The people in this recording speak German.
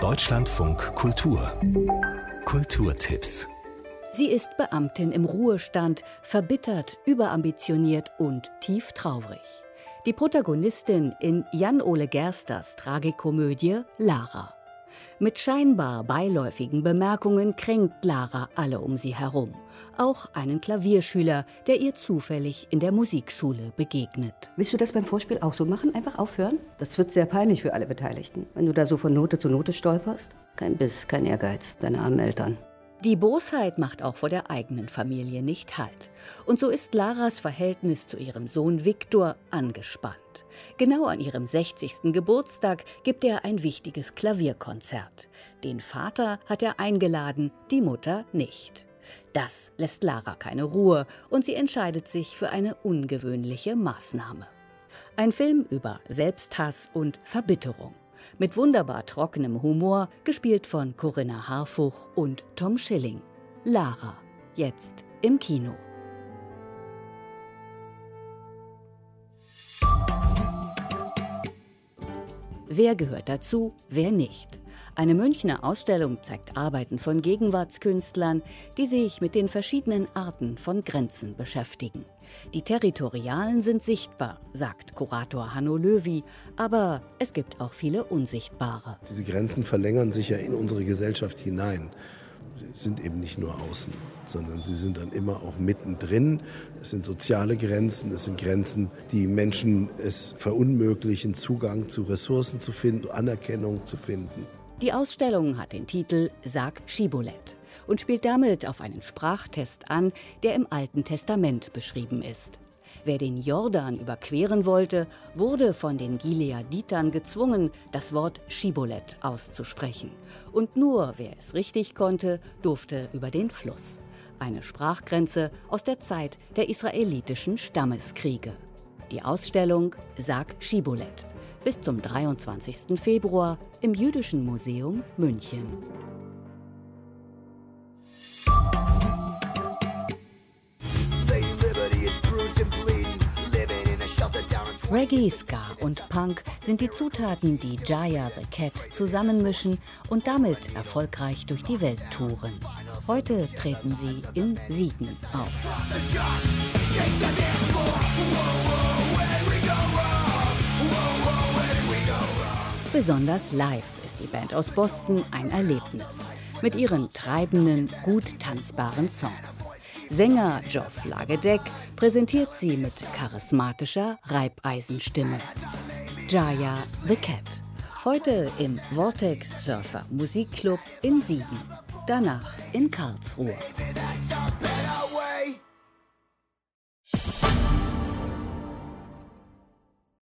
Deutschlandfunk Kultur. Kulturtipps. Sie ist Beamtin im Ruhestand, verbittert, überambitioniert und tief traurig. Die Protagonistin in Jan-Ole Gersters Tragikomödie Lara. Mit scheinbar beiläufigen Bemerkungen kränkt Lara alle um sie herum. Auch einen Klavierschüler, der ihr zufällig in der Musikschule begegnet. Willst du das beim Vorspiel auch so machen? Einfach aufhören? Das wird sehr peinlich für alle Beteiligten, wenn du da so von Note zu Note stolperst. Kein Biss, kein Ehrgeiz, deine armen Eltern. Die Bosheit macht auch vor der eigenen Familie nicht Halt. Und so ist Laras Verhältnis zu ihrem Sohn Viktor angespannt. Genau an ihrem 60. Geburtstag gibt er ein wichtiges Klavierkonzert. Den Vater hat er eingeladen, die Mutter nicht. Das lässt Lara keine Ruhe und sie entscheidet sich für eine ungewöhnliche Maßnahme. Ein Film über Selbsthass und Verbitterung. Mit wunderbar trockenem Humor, gespielt von Corinna Harfuch und Tom Schilling. Lara, jetzt im Kino. Wer gehört dazu, wer nicht? Eine Münchner Ausstellung zeigt Arbeiten von Gegenwartskünstlern, die sich mit den verschiedenen Arten von Grenzen beschäftigen. Die Territorialen sind sichtbar, sagt Kurator Hanno Löwy, aber es gibt auch viele unsichtbare. Diese Grenzen verlängern sich ja in unsere Gesellschaft hinein. Sie sind eben nicht nur außen, sondern sie sind dann immer auch mittendrin. Es sind soziale Grenzen, es sind Grenzen, die Menschen es verunmöglichen, Zugang zu Ressourcen zu finden, Anerkennung zu finden. Die Ausstellung hat den Titel Sag Schiboleth und spielt damit auf einen Sprachtest an, der im Alten Testament beschrieben ist. Wer den Jordan überqueren wollte, wurde von den Gileaditern gezwungen, das Wort Schiboleth auszusprechen. Und nur wer es richtig konnte, durfte über den Fluss. Eine Sprachgrenze aus der Zeit der israelitischen Stammeskriege. Die Ausstellung Sag Schiboleth. Bis zum 23. Februar im Jüdischen Museum München. Reggae, Ska und Punk sind die Zutaten, die Jaya the Cat zusammenmischen und damit erfolgreich durch die Welt touren. Heute treten sie in Siegen auf. Besonders live ist die Band aus Boston ein Erlebnis. Mit ihren treibenden, gut tanzbaren Songs. Sänger Geoff Lagedeck präsentiert sie mit charismatischer Reibeisenstimme. Jaya the Cat. Heute im Vortex Surfer Musikclub in Siegen. Danach in Karlsruhe.